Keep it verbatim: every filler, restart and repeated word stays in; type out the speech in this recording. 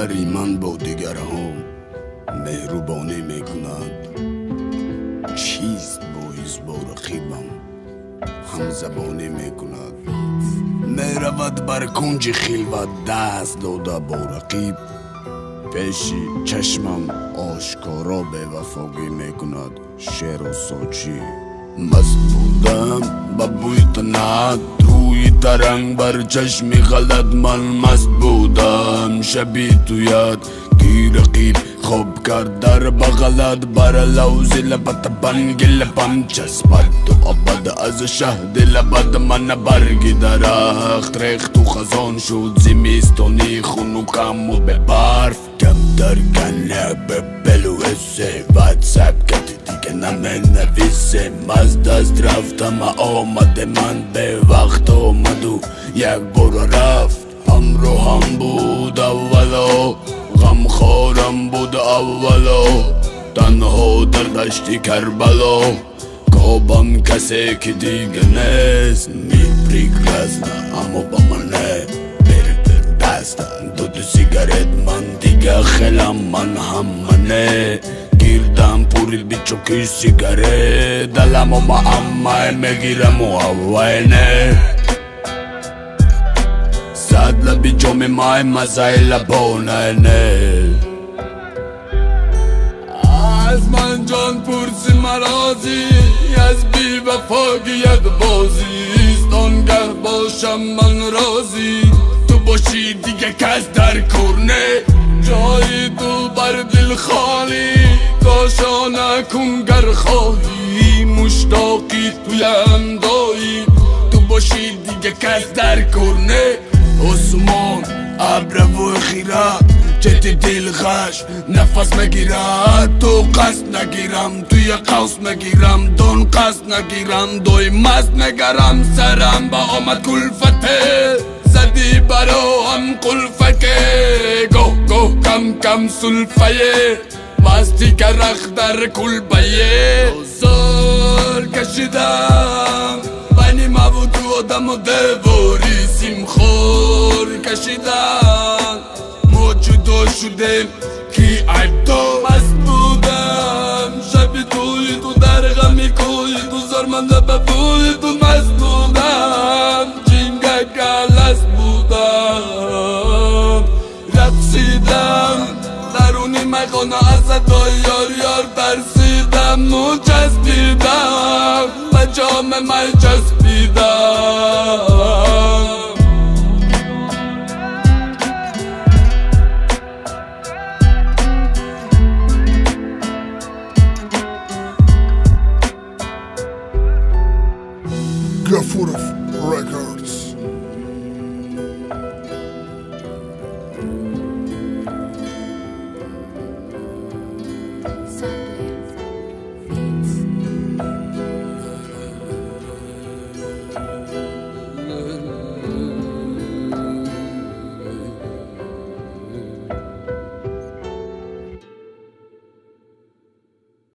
بریمن با دیگران مهربانی میکند. چیست باعث با رقیبم همزبانی میکند؟ میرود بر کنج خلوت دست داده با رقیب، پیش چشمم آشکارا بی‌وفایی میکند. شعر و ساچی مست بودم با بوی تنت، روی ترنگ بر چشمی غلط من مست بودم. شبی تو یاد کی رقیب خوب کرد در بغلت، بر لوز لبت بنگ لبم چسبد تو ابد از شهد لبد من برگی درخت ریخت و خزان شد زمستانی خنکم و به برف کم در کنه به بلو سیوت سب کتی دیگه نمی نویسه. از دست رفتم آمده من به وقت آمد و یک بار رفت. همرو هم بود اولا غم خورم بود اولا، تنها در دشت کربلا کابم کسی که دیگه نیست. میپریک رزنه اما با منه بری پر دستن دو دو سیگارت من دیگه خیلم من هم منه گیردم پوری بیچوکی سیگارت دلم و ما امه میگیرم و اوینه صد لبی جام مای مزای لبانه نه. از من جان پرسی مرازی از بی وفاگیت بازی استانگه باشم من رازی تو باشی دیگه کس در کرنه جایی تو بر دل خالی کاشا نکن گر خواهی مشتاقی تویم دایی تو باشی دیگه کس در کرنه. عثمان ابر و خیره چت دل غش نفس مگیرد تو قصد نگیرم توی قوس مگیرم دون قصد نگیرم دوی مست نگرم سرم با آمد کلفته زدی برا هم قلفکه گوه گوه کم کم سلفه مستی که رخ در کلبیه زار کشیدم بینی مبود و آدم و دواری سیم خور کشیدم ما جدا شدیم کی عیب تو مست بودم شبی توی تو در غمی کوی تو زرمنده ببوی تو مست بودم جینگه گلس بودم رقصیدم درونی مخانه از صدای یار یار ترسیدم نو چسبیدم به جام من چسبیدم. Gafurov Records.